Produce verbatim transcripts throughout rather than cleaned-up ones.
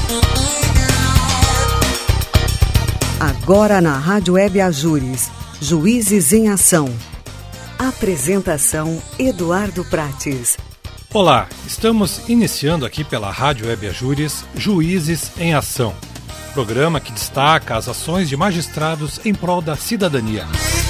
Agora na Rádio Web Ajures, Juízes em Ação. Apresentação Eduardo Prates. Olá, estamos iniciando aqui pela Rádio Web Ajures, Juízes em Ação. Programa que destaca as ações de magistrados em prol da cidadania.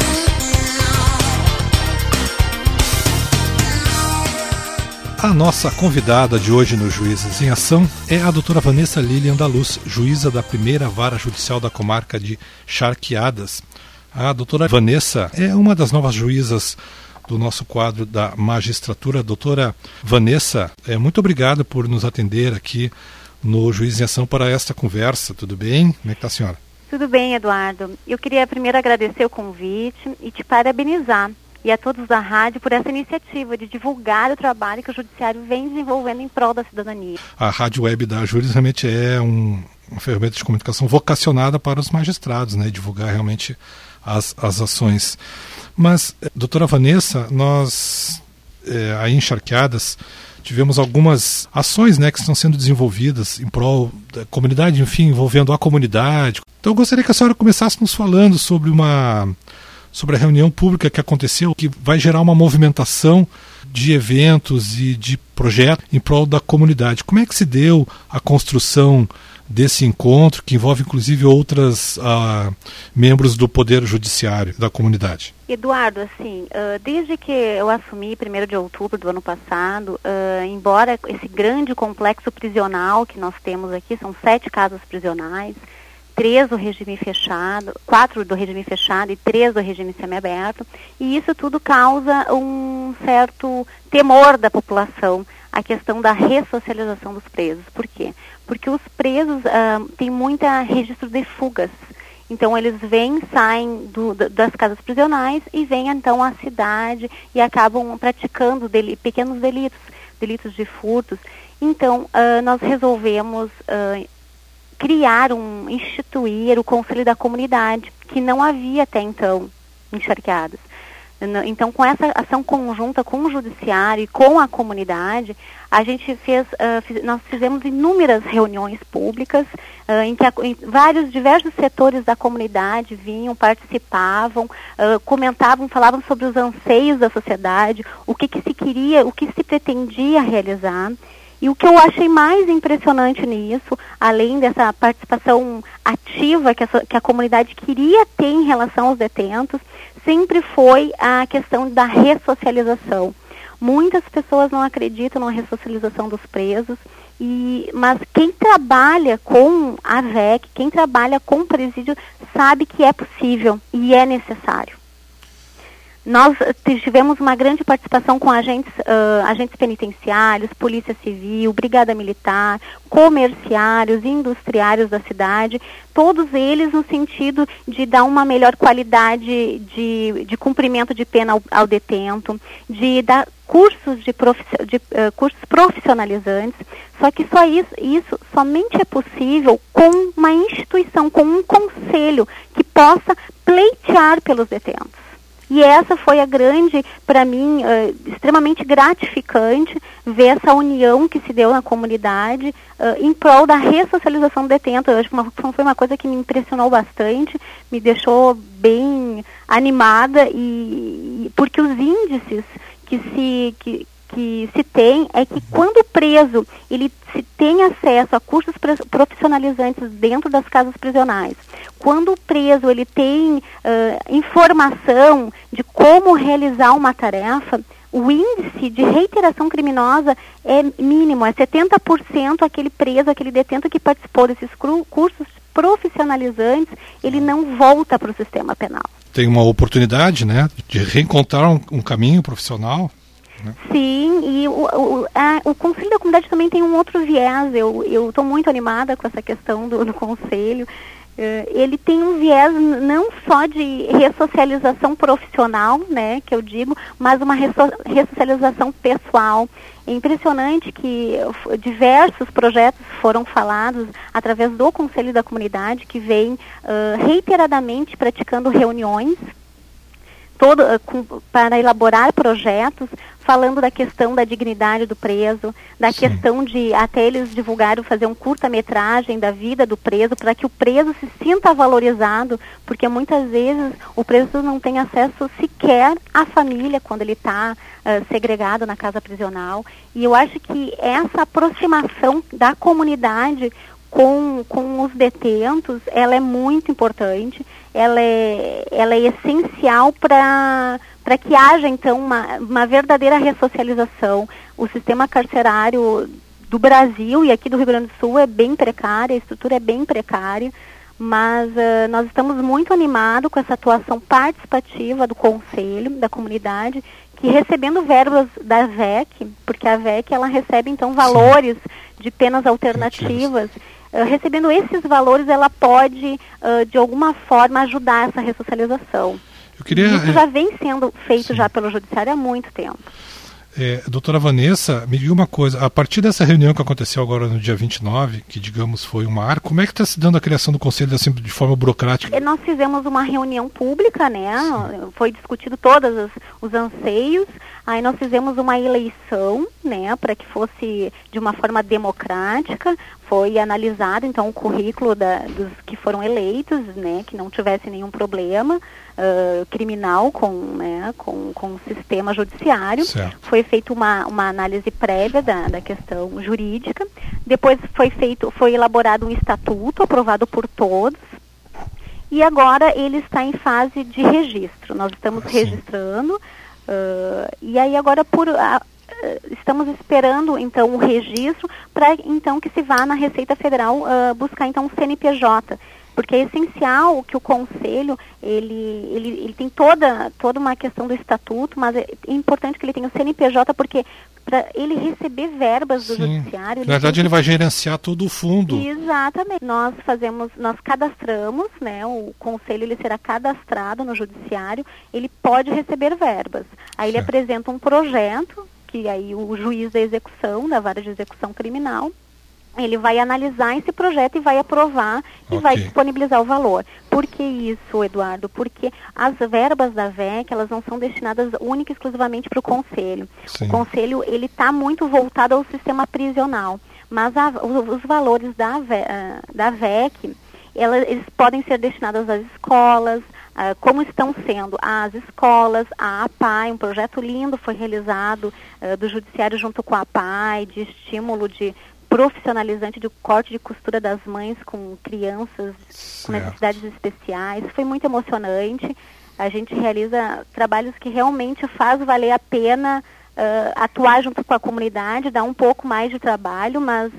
A nossa convidada de hoje no Juízes em Ação é a doutora Vanessa Lilian da Luz, juíza da primeira vara judicial da comarca de Charqueadas. A doutora Vanessa é uma das novas juízas do nosso quadro da magistratura. Doutora Vanessa, é, muito obrigado por nos atender aqui no Juízes em Ação para esta conversa. Tudo bem? Como é que está a senhora? Tudo bem, Eduardo. Eu queria primeiro agradecer o convite e te parabenizar. E a todos da rádio por essa iniciativa de divulgar o trabalho que o Judiciário vem desenvolvendo em prol da cidadania. A Rádio Web da Ajures realmente é um, uma ferramenta de comunicação vocacionada para os magistrados, né? Divulgar realmente as, as ações. Mas, doutora Vanessa, nós é, aí em Charqueadas tivemos algumas ações, né, que estão sendo desenvolvidas em prol da comunidade, enfim, envolvendo a comunidade. Então eu gostaria que a senhora começasse nos falando sobre uma... sobre a reunião pública que aconteceu, que vai gerar uma movimentação de eventos e de projetos em prol da comunidade. Como é que se deu a construção desse encontro, que envolve inclusive outras uh, membros do Poder Judiciário da comunidade? Eduardo, assim, uh, desde que eu assumi primeiro de outubro do ano passado, uh, embora esse grande complexo prisional que nós temos aqui, são sete casas prisionais, três do regime fechado, quatro do regime fechado e três do regime semiaberto, e isso tudo causa um certo temor da população, a questão da ressocialização dos presos. Por quê? Porque os presos uh, têm muito registro de fugas. Então eles vêm, saem do, das casas prisionais e vêm então à cidade e acabam praticando deli- pequenos delitos, delitos de furtos. Então uh, nós resolvemos uh, criar, um, instituir o Conselho da Comunidade, que não havia até então em Charqueadas. Então, com essa ação conjunta com o Judiciário e com a comunidade, a gente fez, uh, fiz, nós fizemos inúmeras reuniões públicas, uh, em que a, em vários, diversos setores da comunidade vinham, participavam, uh, comentavam, falavam sobre os anseios da sociedade, o que, que se queria, o que se pretendia realizar. E o que eu achei mais impressionante nisso, além dessa participação ativa que a, que a comunidade queria ter em relação aos detentos, sempre foi a questão da ressocialização. Muitas pessoas não acreditam na ressocialização dos presos, e, mas quem trabalha com a V E C, quem trabalha com presídio, sabe que é possível e é necessário. Nós tivemos uma grande participação com agentes, uh, agentes penitenciários, Polícia Civil, Brigada Militar, comerciários, industriários da cidade, todos eles no sentido de dar uma melhor qualidade de, de cumprimento de pena ao, ao detento, de dar cursos, de profi- de, uh, cursos profissionalizantes, só que só isso, isso somente é possível com uma instituição, com um conselho que possa pleitear pelos detentos. E essa foi a grande, para mim, uh, extremamente gratificante ver essa união que se deu na comunidade uh, em prol da ressocialização do detento. Eu acho que uma, foi uma coisa que me impressionou bastante, me deixou bem animada, e, e porque os índices que se... Que, que se tem é que quando o preso ele se tem acesso a cursos profissionalizantes dentro das casas prisionais, quando o preso ele tem uh, informação de como realizar uma tarefa, o índice de reiteração criminosa é mínimo, é setenta por cento aquele preso, aquele detento que participou desses cru- cursos profissionalizantes, ele não volta para o sistema penal. Tem uma oportunidade, né, de reencontrar um, um caminho profissional. Sim, e o, o, a, o Conselho da Comunidade também tem um outro viés. Eu estou muito animada com essa questão do, do Conselho. Uh, ele tem um viés não só de ressocialização profissional, né, que eu digo, mas uma resso- ressocialização pessoal. É impressionante que uh, diversos projetos foram falados através do Conselho da Comunidade, que vem uh, reiteradamente praticando reuniões todo, uh, com, para elaborar projetos falando da questão da dignidade do preso, da Sim. questão de até eles divulgaram, fazer um curta-metragem da vida do preso, para que o preso se sinta valorizado, porque muitas vezes o preso não tem acesso sequer à família quando ele está uh, segregado na casa prisional. E eu acho que essa aproximação da comunidade com, com os detentos, ela é muito importante, ela é, ela é essencial para para que haja, então, uma, uma verdadeira ressocialização. O sistema carcerário do Brasil e aqui do Rio Grande do Sul é bem precária, a estrutura é bem precária, mas uh, nós estamos muito animados com essa atuação participativa do Conselho, da comunidade, que recebendo verbas da V E C, porque a V E C ela recebe, então, valores Sim. de penas alternativas, uh, recebendo esses valores, ela pode, uh, de alguma forma, ajudar essa ressocialização. Eu queria, Isso já vem sendo feito sim. já pelo Judiciário há muito tempo. É, doutora Vanessa, me diga uma coisa, a partir dessa reunião que aconteceu agora no dia vinte e nove, que digamos foi um marco, como é que está se dando a criação do Conselho assim, de forma burocrática? Nós fizemos uma reunião pública, né? Sim. Foi discutido todos os, os anseios, aí nós fizemos uma eleição, né, para que fosse de uma forma democrática, foi analisado então o currículo da, dos que foram eleitos, né, que não tivesse nenhum problema uh, criminal com, né, com, com o sistema judiciário. Certo. Foi feita uma, uma análise prévia da, da questão jurídica, depois foi feito, foi elaborado um estatuto aprovado por todos, e agora ele está em fase de registro. Nós estamos ah, registrando, uh, e aí agora por... A, estamos esperando, então, o registro para, então, que se vá na Receita Federal uh, buscar, então, o C N P J. Porque é essencial que o Conselho, ele, ele, ele tem toda, toda uma questão do estatuto, mas é importante que ele tenha o C N P J, porque para ele receber verbas do Sim. Judiciário... Na verdade, ele vai gerenciar todo o fundo. Exatamente. Nós fazemos, nós cadastramos, né, o Conselho ele será cadastrado no Judiciário, ele pode receber verbas. Aí ele certo. apresenta um projeto, que aí o juiz da execução, da vara de execução criminal, ele vai analisar esse projeto e vai aprovar e okay. vai disponibilizar o valor. Por que isso, Eduardo? Porque as verbas da V E C, elas não são destinadas única e exclusivamente para o Conselho. Sim. O Conselho, ele está muito voltado ao sistema prisional, mas a, os, os valores da, da V E C, ela, eles podem ser destinados às escolas, Uh, como estão sendo as escolas, a APAE, um projeto lindo foi realizado uh, do Judiciário junto com a APAE, de estímulo de profissionalizante de corte de costura das mães com crianças certo. com necessidades especiais. Foi muito emocionante. A gente realiza trabalhos que realmente faz valer a pena uh, atuar junto com a comunidade, dar um pouco mais de trabalho, mas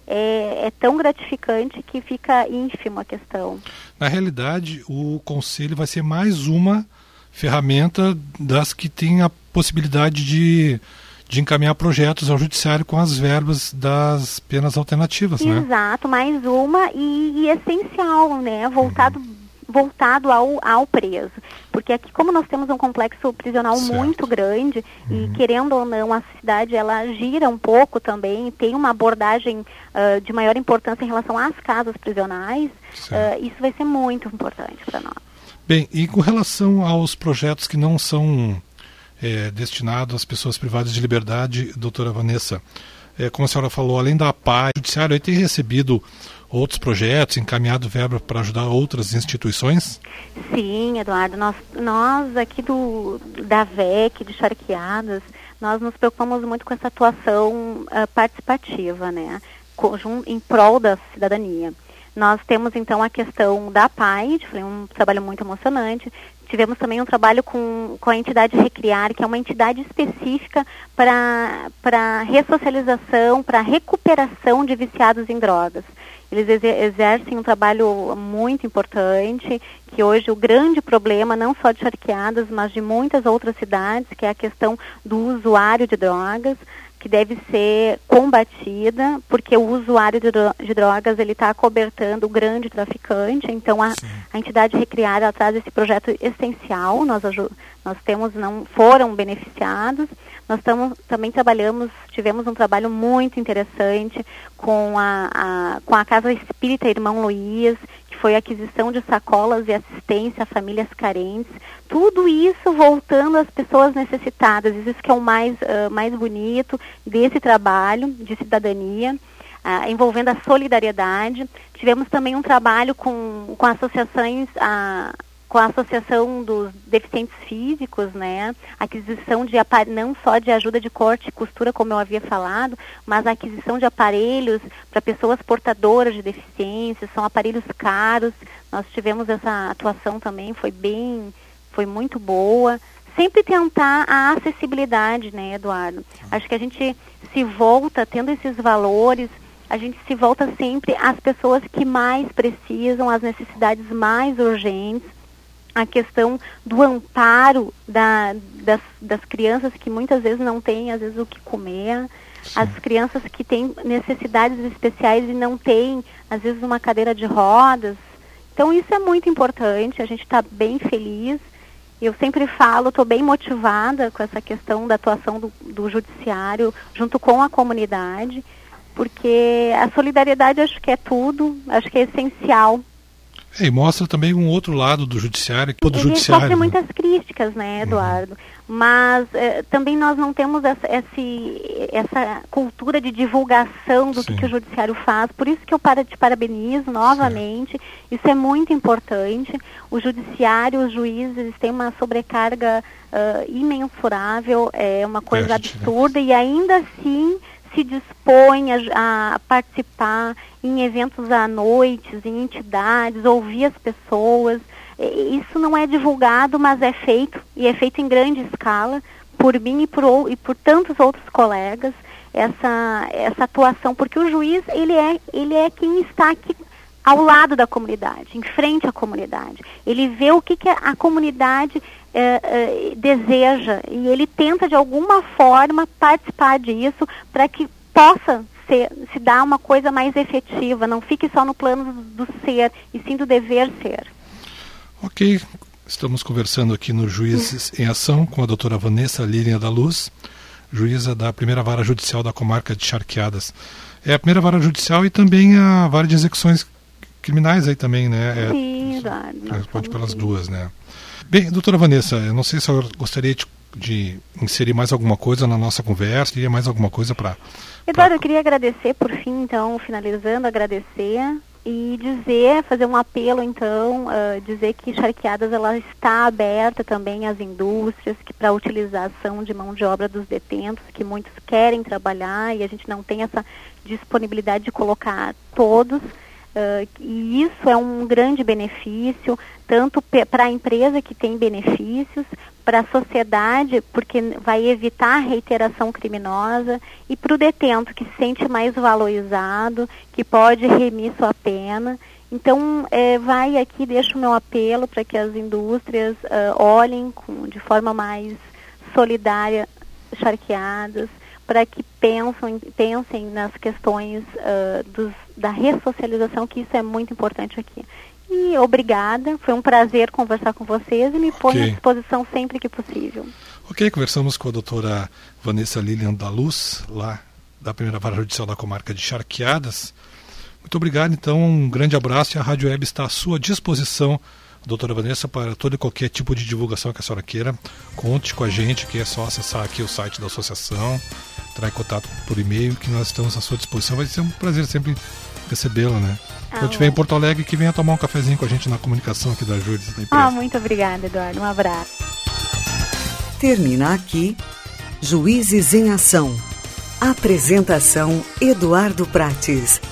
É, é tão gratificante que fica ínfimo a questão. Na realidade, o Conselho vai ser mais uma ferramenta das que tem a possibilidade de, de encaminhar projetos ao Judiciário com as verbas das penas alternativas, Exato, né? Exato, mais uma e, e essencial, né? Voltado, uhum. voltado ao, ao preso. Porque aqui, como nós temos um complexo prisional certo. muito grande, uhum. e querendo ou não, a cidade ela gira um pouco também, tem uma abordagem uh, de maior importância em relação às casas prisionais, uh, isso vai ser muito importante para nós. Bem, e com relação aos projetos que não são é, destinados às pessoas privadas de liberdade, doutora Vanessa, é, como a senhora falou, além da APAE, o Judiciário aí tem recebido outros projetos, encaminhado verba para ajudar outras instituições? Sim, Eduardo, nós, nós aqui do, da V E C, de Charqueadas, nós nos preocupamos muito com essa atuação uh, participativa, né, conjun, em prol da cidadania. Nós temos então a questão da APAE, foi um trabalho muito emocionante. Tivemos também um trabalho com, com a entidade Recriar, que é uma entidade específica para para ressocialização, para recuperação de viciados em drogas. Eles exercem um trabalho muito importante, que hoje o grande problema, não só de Charqueadas, mas de muitas outras cidades, que é a questão do usuário de drogas, que deve ser combatida, porque o usuário de, dro- de drogas ele está acobertando o grande traficante. Então a, a entidade Recriar ela traz esse projeto essencial. Nós, aju- nós temos, não foram beneficiados. Nós tamo, também trabalhamos, tivemos um trabalho muito interessante com a, a, com a Casa Espírita Irmão Luiz, que foi a aquisição de sacolas e assistência a famílias carentes, tudo isso voltando às pessoas necessitadas, isso que é o mais, uh, mais bonito desse trabalho de cidadania, uh, envolvendo a solidariedade. Tivemos também um trabalho com, com associações, uh, com a Associação dos Deficientes Físicos, né, aquisição de não só de ajuda de corte e costura, como eu havia falado, mas a aquisição de aparelhos para pessoas portadoras de deficiência, são aparelhos caros. Nós tivemos essa atuação também, foi bem, foi muito boa. Sempre tentar a acessibilidade, né, Eduardo? Acho que a gente se volta, tendo esses valores, a gente se volta sempre às pessoas que mais precisam, às necessidades mais urgentes, a questão do amparo da, das, das crianças que muitas vezes não têm, às vezes, o que comer, sim, as crianças que têm necessidades especiais e não têm, às vezes, uma cadeira de rodas. Então, isso é muito importante, a gente está bem feliz. Eu sempre falo, estou bem motivada com essa questão da atuação do, do judiciário junto com a comunidade, porque a solidariedade acho que é tudo, acho que é essencial. É, e mostra também um outro lado do judiciário. Do Ele judiciário, sofre né? muitas críticas, né, Eduardo? Uhum. Mas eh, também nós não temos essa, esse, essa cultura de divulgação do que, que o judiciário faz. Por isso que eu para, te parabenizo novamente. Sim. Isso é muito importante. O judiciário, os juízes têm uma sobrecarga uh, imensurável, é uma coisa Peste, absurda, né? E ainda assim se dispõe a, a participar em eventos à noite, em entidades, ouvir as pessoas. Isso não é divulgado, mas é feito, e é feito em grande escala, por mim e por, e por tantos outros colegas, essa, essa atuação, porque o juiz, ele é, ele é quem está aqui ao lado da comunidade, em frente à comunidade. Ele vê o que, que a comunidade é, é, deseja e ele tenta, de alguma forma, participar disso para que possa ser, se dar uma coisa mais efetiva, não fique só no plano do, do ser, e sim do dever ser. Ok, estamos conversando aqui no Juízes em Ação com a doutora Vanessa Lilian da Luz, juíza da primeira vara judicial da comarca de Charqueadas. É a primeira vara judicial e também a vara de execuções criminais aí também, né? É, sim, Eduardo. Pode pelas sim. duas, né? Bem, doutora Vanessa, eu não sei se eu gostaria de, de inserir mais alguma coisa na nossa conversa, teria mais alguma coisa para... Eduardo, pra... eu queria agradecer, por fim, então, finalizando, agradecer e dizer, fazer um apelo, então, uh, dizer que Charqueadas ela está aberta também às indústrias, que para a utilização de mão de obra dos detentos, que muitos querem trabalhar e a gente não tem essa disponibilidade de colocar todos. Uh, e isso é um grande benefício, tanto para a empresa que tem benefícios, para a sociedade, porque vai evitar a reiteração criminosa, e para o detento, que se sente mais valorizado, que pode remir sua pena. Então, é, vai aqui, deixo o meu apelo para que as indústrias uh, olhem com, de forma mais solidária Charqueadas, para que pensam, pensem nas questões uh, dos, da ressocialização, que isso é muito importante aqui. E obrigada, foi um prazer conversar com vocês e me ponho okay. à disposição sempre que possível. Ok, conversamos com a doutora Vanessa Lilian da Luz, lá da primeira vara judicial da comarca de Charqueadas. Muito obrigado, então, um grande abraço, e a Rádio Web está à sua disposição, doutora Vanessa, para todo e qualquer tipo de divulgação que a senhora queira. Conte com a gente, que é só acessar aqui o site da associação, entrar em contato por e-mail, que nós estamos à sua disposição. Vai ser um prazer sempre recebê-la, né? Ah, quando estiver em Porto Alegre, que venha tomar um cafezinho com a gente na comunicação aqui da Júris, da empresa. Ah, muito obrigada, Eduardo. Um abraço. Termina aqui Juízes em Ação. Apresentação Eduardo Prates.